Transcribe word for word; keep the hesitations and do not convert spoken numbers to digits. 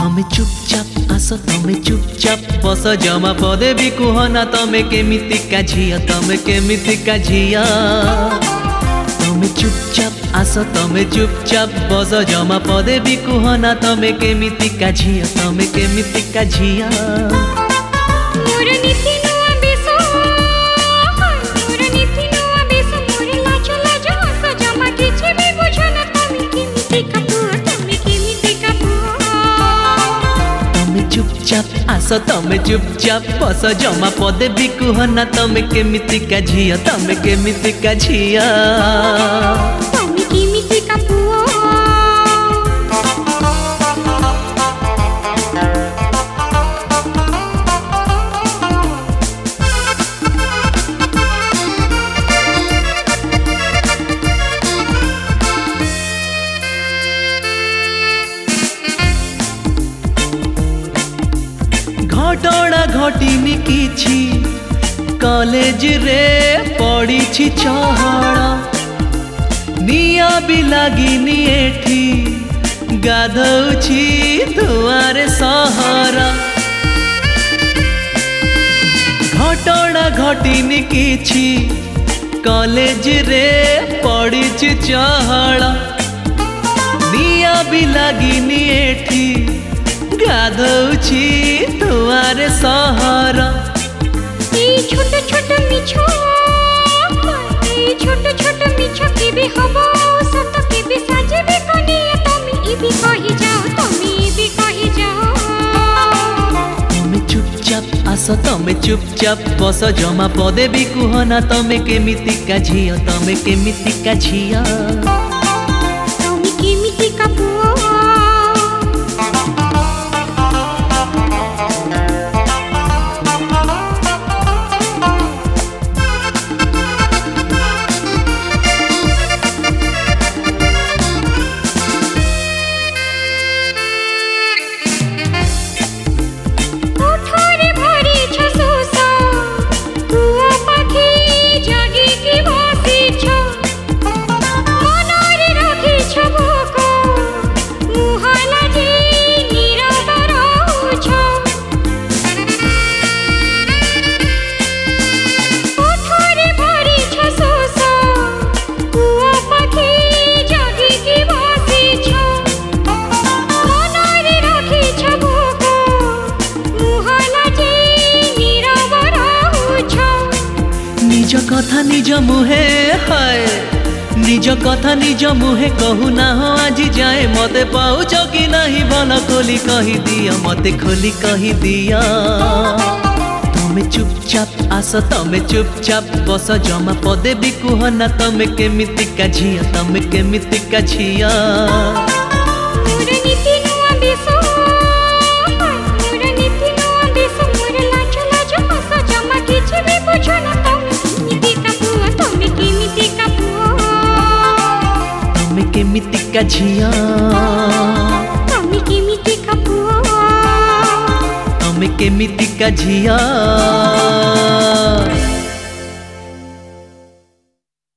तमे चुपचाप आस तमे चुपचाप बस जमा पदे भी कुहना तमे केमितिका झिया तमे केमितिका झिया तमे चुपचाप आस तमे चुपचाप बस जमा पदे भी कुहना तमे केमितिका झिया तमे केमितिका झिया चुपचाप आस तमे चुपचाप बस जमा पदे भी कुहना तमे केमितिका झिया तमे केमितिका झिया तमे केमितिका पुओ घटना घटिनी किछि कॉलेज रे पड़ी चहड़ा निया भी लागिनी एठी गाधौछि दुआरे सहरा घटना घटिनी किछि कॉलेज रे पड़ी चहड़ा निया भी लागिनी एठी गाधौछि दुआरे सहरा छोट छोट मिछो छोट छोट मिछो केबे हबो सत केबे साजेबे कनिया तमे इबी कहि जाओ तमे इबी कहि जाओ तमे चुपचाप आस तमे चुपचाप बस जमा पदे भी कुहना तमे केमितिका झिया तमे केमितिका झिया तमे केमितिका पुओ निज कथा निज मुहे हाय निज कथा निज मुहे कहू ना हो आज जाए मते पाउच कि नहीं भल खोली कही दिया मते खोली कही दिया तमे चुपचाप आस तमे चुपचाप बस जमा पदे भी कुहना तमे केमितिका झिया तमे केमितिका झिया केमितिका झिया तमे केमितिका पुओ तमे केमितिका झिया।